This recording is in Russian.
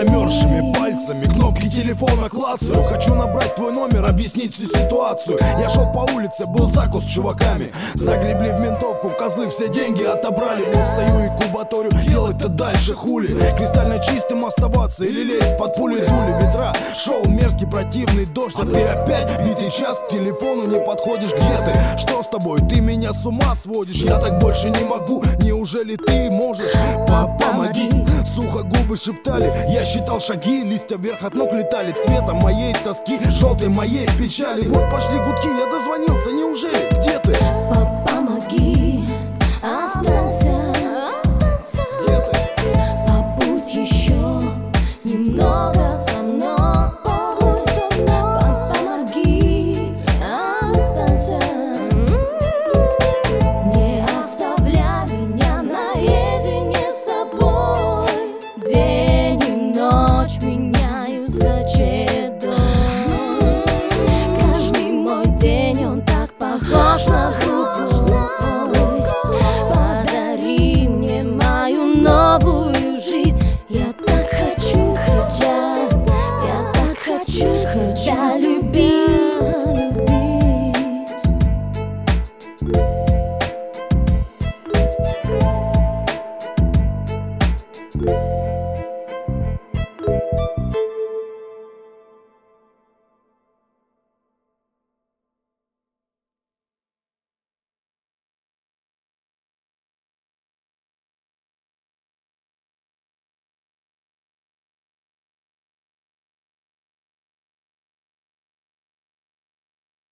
замерзшими пальцами кнопки телефона клацаю. Хочу набрать твой номер, объяснить всю ситуацию. Я шел по улице, был закус с чуваками. Загребли в ментовку, козлы все деньги отобрали. Вот стою и кубаторю, делать-то дальше хули. Кристально чистым оставаться или лезть под пули дули. Ветра, шел мерзкий противный дождь. А ты опять битый час к телефону не подходишь. Где ты? Что с тобой? Ты меня с ума сводишь. Я так больше не могу. Неужели ты можешь? Помоги. Сухо губы шептали. Я считал шаги, листья вверх от ног летали. Цветом моей тоски, желтой моей печали. Вот пошли гудки, я дозвонился. Неужели? Где ты? Помоги, останься. Где ты? Побудь еще немного со мной. Помоги, останься. Не оставляй меня наедине с собой. День и ночь меняются чередой. Каждый мой день, он так похож на другой. Подари мне мою новую жизнь. Я так хочу тебя, я так хочу тебя любить.